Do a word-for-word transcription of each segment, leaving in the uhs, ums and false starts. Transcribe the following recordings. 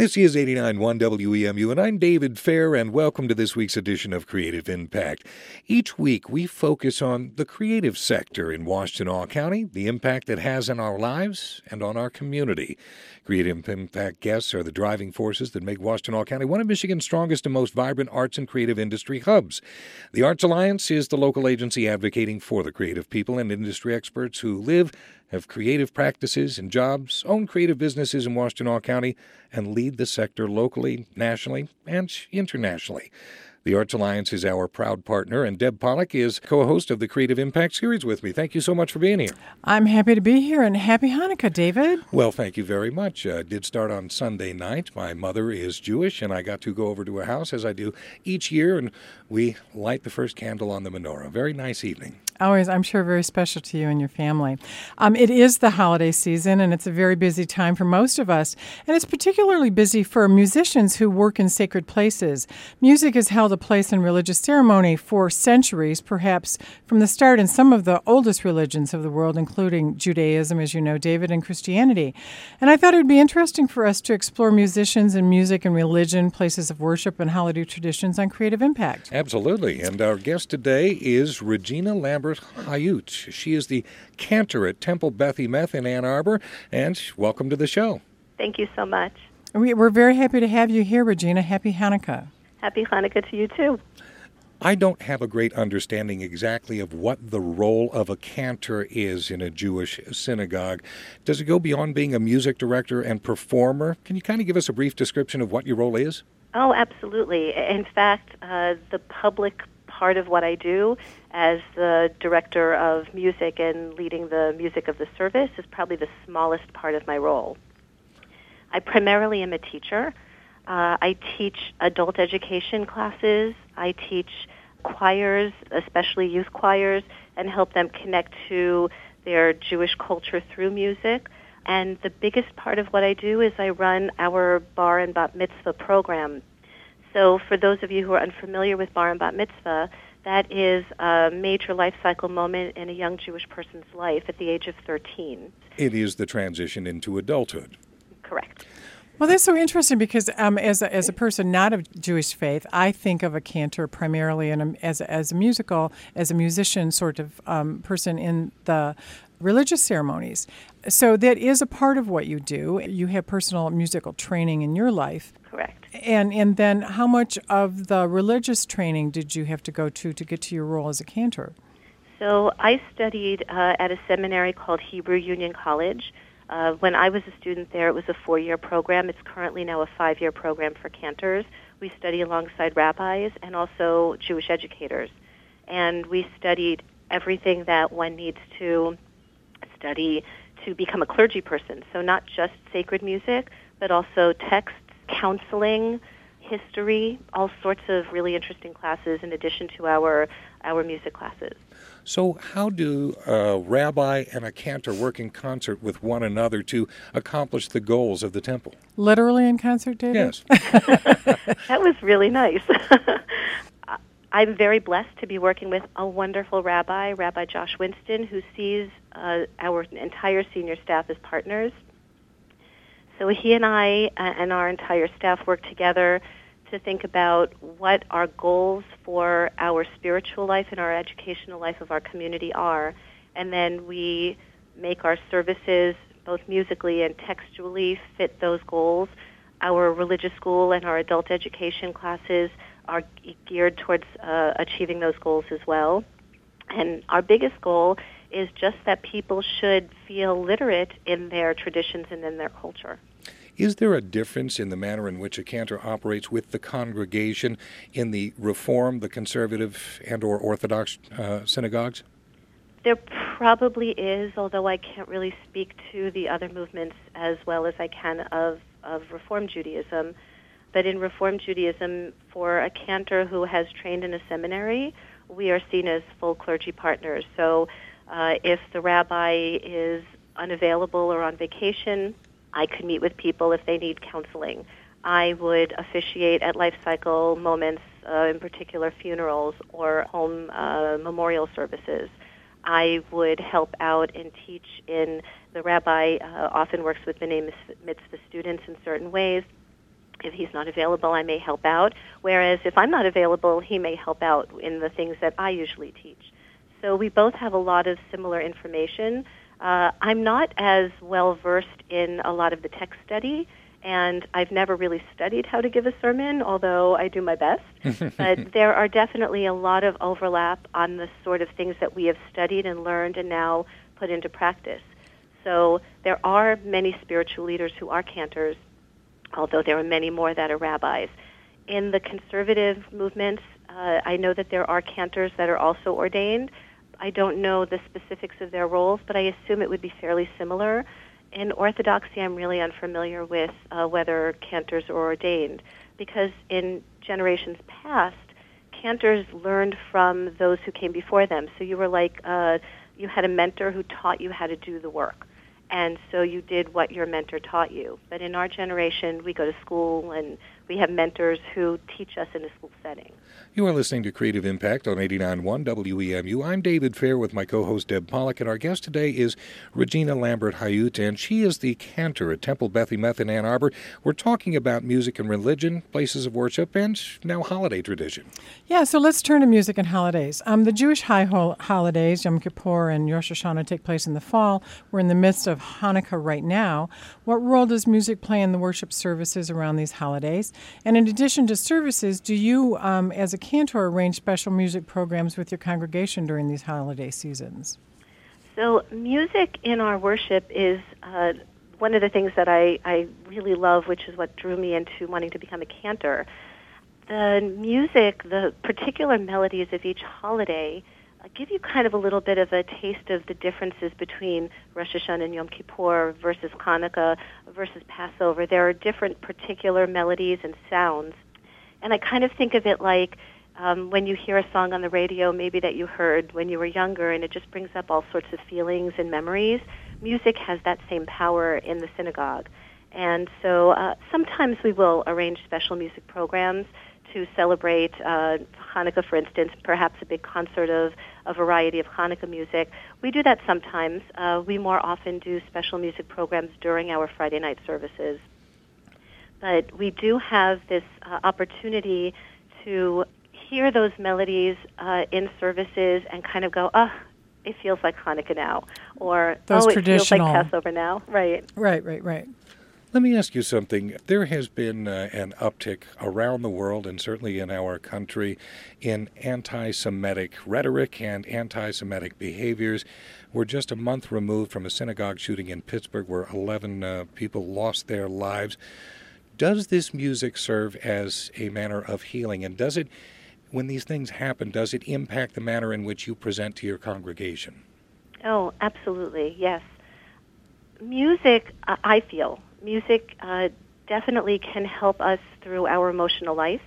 This is eighty-nine point one W E M U, and I'm David Fair, and welcome to this week's edition of Creative Impact. Each week, we focus on the creative sector in Washtenaw County, the impact it has on our lives and on our community. Creative Impact guests are the driving forces that make Washtenaw County one of Michigan's strongest and most vibrant arts and creative industry hubs. The Arts Alliance is the local agency advocating for the creative people and industry experts who live, have creative practices and jobs, own creative businesses in Washtenaw County, and lead the sector locally, nationally, and internationally. The Arts Alliance is our proud partner, and Deb Pollock is co-host of the Creative Impact series with me. Thank you so much for being here. I'm happy to be here, and happy Hanukkah, David. Well, thank you very much. Uh, did start on Sunday night. My mother is Jewish, and I got to go over to her house, as I do each year, and we light the first candle on the menorah. Very nice evening. Always, I'm sure, very special to you and your family. Um, it is the holiday season, and it's a very busy time for most of us. And it's particularly busy for musicians who work in sacred places. Music has held a place in religious ceremony for centuries, perhaps from the start in some of the oldest religions of the world, including Judaism, as you know, David, and Christianity. And I thought it would be interesting for us to explore musicians and music and religion, places of worship, and holiday traditions on Creative Impact. Absolutely. And our guest today is Regina Lambert Hayut. She is the cantor at Temple Beth Emeth in Ann Arbor, and welcome to the show. Thank you so much. We, we're very happy to have you here, Regina. Happy Hanukkah. Happy Hanukkah to you, too. I don't have a great understanding exactly of what the role of a cantor is in a Jewish synagogue. Does it go beyond being a music director and performer? Can you kind of give us a brief description of what your role is? Oh, absolutely. In fact, uh, the public part of what I do as the director of music and leading the music of the service is probably the smallest part of my role. I primarily am a teacher. Uh, I teach adult education classes. I teach choirs, especially youth choirs, and help them connect to their Jewish culture through music. And the biggest part of what I do is I run our bar and bat mitzvah program. So for those of you who are unfamiliar with bar and bat mitzvah, that is a major life cycle moment in a young Jewish person's life at the age of thirteen. It is the transition into adulthood. Correct. Well, that's so interesting because um, as a, as a person not of Jewish faith, I think of a cantor primarily in a, as a, as a musical, as a musician sort of um, person in the religious ceremonies. So that is a part of what you do. You have personal musical training in your life. Correct. And and then how much of the religious training did you have to go to to get to your role as a cantor? So I studied uh, at a seminary called Hebrew Union College. Uh, when I was a student there, it was a four-year program. It's currently now a five-year program for cantors. We study alongside rabbis and also Jewish educators. And we studied everything that one needs to study to become a clergy person. So not just sacred music, but also texts, counseling, history, all sorts of really interesting classes in addition to our our music classes. So how do a rabbi and a cantor work in concert with one another to accomplish the goals of the temple? Literally in concert, David? Yes. That was really nice. I'm very blessed to be working with a wonderful rabbi, Rabbi Josh Winston, who sees uh, our entire senior staff as partners. So he and I uh, and our entire staff work together to think about what our goals for our spiritual life and our educational life of our community are. And then we make our services, both musically and textually, fit those goals. Our religious school and our adult education classes are geared towards uh, achieving those goals as well. And our biggest goal is just that people should feel literate in their traditions and in their culture. Is there a difference in the manner in which a cantor operates with the congregation in the Reform, the Conservative, and or Orthodox uh, synagogues? There probably is, although I can't really speak to the other movements as well as I can of, of Reform Judaism. But in Reform Judaism, for a cantor who has trained in a seminary, we are seen as full clergy partners. So uh, if the rabbi is unavailable or on vacation, I could meet with people if they need counseling. I would officiate at life cycle moments, uh, in particular funerals or home uh, memorial services. I would help out and teach in, the rabbi uh, often works with B'nai Mitzvah students in certain ways. If he's not available, I may help out, whereas if I'm not available, he may help out in the things that I usually teach. So we both have a lot of similar information. Uh, I'm not as well versed in a lot of the text study, and I've never really studied how to give a sermon, although I do my best. But there are definitely a lot of overlap on the sort of things that we have studied and learned and now put into practice. So there are many spiritual leaders who are cantors, although there are many more that are rabbis. In the conservative movements, uh, I know that there are cantors that are also ordained. I don't know the specifics of their roles, but I assume it would be fairly similar. In Orthodoxy, I'm really unfamiliar with uh, whether cantors are ordained, because in generations past, cantors learned from those who came before them. So you were like, uh, you had a mentor who taught you how to do the work. And so you did what your mentor taught you. But in our generation, we go to school and we have mentors who teach us in a school setting. You are listening to Creative Impact on eighty-nine point one W E M U. I'm David Fair with my co-host Deb Pollack, and our guest today is Regina Lambert-Hayut, and she is the cantor at Temple Beth Emeth in Ann Arbor. We're talking about music and religion, places of worship, and now holiday tradition. Yeah, so let's turn to music and holidays. Um, the Jewish high hol- holidays, Yom Kippur and Rosh Hashanah, take place in the fall. We're in the midst of Hanukkah right now. What role does music play in the worship services around these holidays? And in addition to services, do you, um, as a cantor, arrange special music programs with your congregation during these holiday seasons? So music in our worship is uh, one of the things that I, I really love, which is what drew me into wanting to become a cantor. The music, the particular melodies of each holiday, uh, give you kind of a little bit of a taste of the differences between Rosh Hashanah and Yom Kippur versus Hanukkah versus Passover. There are different particular melodies and sounds. And I kind of think of it like um, when you hear a song on the radio, maybe that you heard when you were younger, and it just brings up all sorts of feelings and memories. Music has that same power in the synagogue. And so uh, sometimes we will arrange special music programs to celebrate uh, Hanukkah, for instance, perhaps a big concert of a variety of Hanukkah music. We do that sometimes. Uh, we more often do special music programs during our Friday night services. But we do have this uh, opportunity to hear those melodies uh, in services and kind of go, oh, it feels like Hanukkah now, or those oh, it traditional. feels like Passover now. Right. Right, right, right. Let me ask you something. There has been uh, an uptick around the world, and certainly in our country, in anti-Semitic rhetoric and anti-Semitic behaviors. We're just a month removed from a synagogue shooting in Pittsburgh where eleven uh, people lost their lives. Does this music serve as a manner of healing? And does it, when these things happen, does it impact the manner in which you present to your congregation? Oh, absolutely, yes. Music, uh, I feel, music uh, definitely can help us through our emotional life.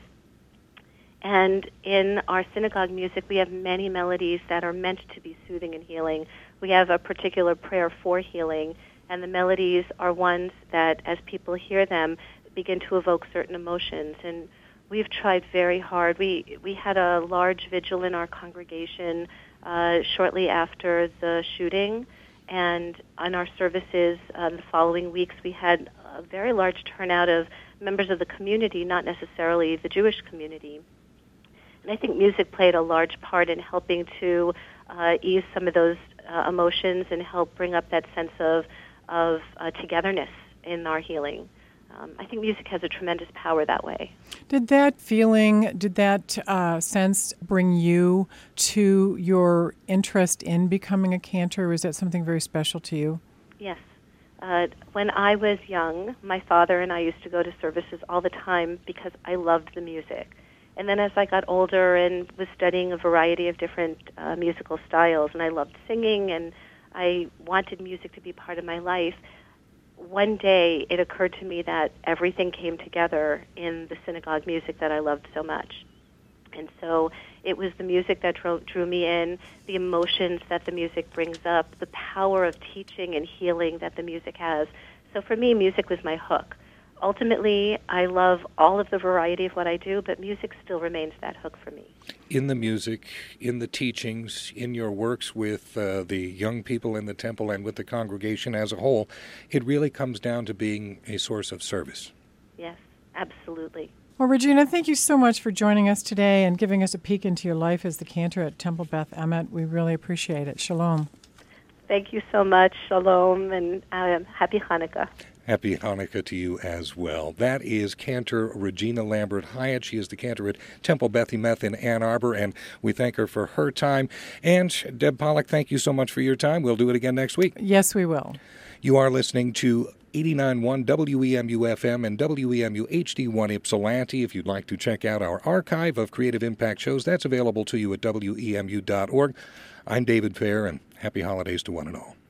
And in our synagogue music, we have many melodies that are meant to be soothing and healing. We have a particular prayer for healing, and the melodies are ones that, as people hear them, begin to evoke certain emotions. And we've tried very hard. We we had a large vigil in our congregation uh, shortly after the shooting, and on our services uh, the following weeks, we had a very large turnout of members of the community, not necessarily the Jewish community. And I think music played a large part in helping to uh, ease some of those uh, emotions and help bring up that sense of of uh, togetherness in our healing. Um, I think music has a tremendous power that way. Did that feeling, did that uh, sense bring you to your interest in becoming a cantor, or is that something very special to you? Yes. Uh, when I was young, my father and I used to go to services all the time because I loved the music. And then as I got older and was studying a variety of different uh, musical styles, and I loved singing, and I wanted music to be part of my life, one day it occurred to me that everything came together in the synagogue music that I loved so much. And so it was the music that drew, drew me in, the emotions that the music brings up, the power of teaching and healing that the music has. So for me, music was my hook. Ultimately, I love all of the variety of what I do, but music still remains that hook for me. In the music, in the teachings, in your works with uh, the young people in the temple and with the congregation as a whole, it really comes down to being a source of service. Yes, Absolutely. Well, Regina, thank you so much for joining us today and giving us a peek into your life as the cantor at Temple Beth Emet. We really appreciate it. Shalom. Thank you so much. Shalom, and uh, happy Hanukkah. Happy Hanukkah to you as well. That is cantor Regina Lambert Hyatt. She is the cantor at Temple Beth Emet in Ann Arbor, and we thank her for her time. And Deb Pollack, thank you so much for your time. We'll do it again next week. Yes, we will. You are listening to eighty-nine point one W E M U F M and W E M U H D one Ypsilanti. If you'd like to check out our archive of Creative Impact shows, that's available to you at W E M U dot org. I'm David Fair, and happy holidays to one and all.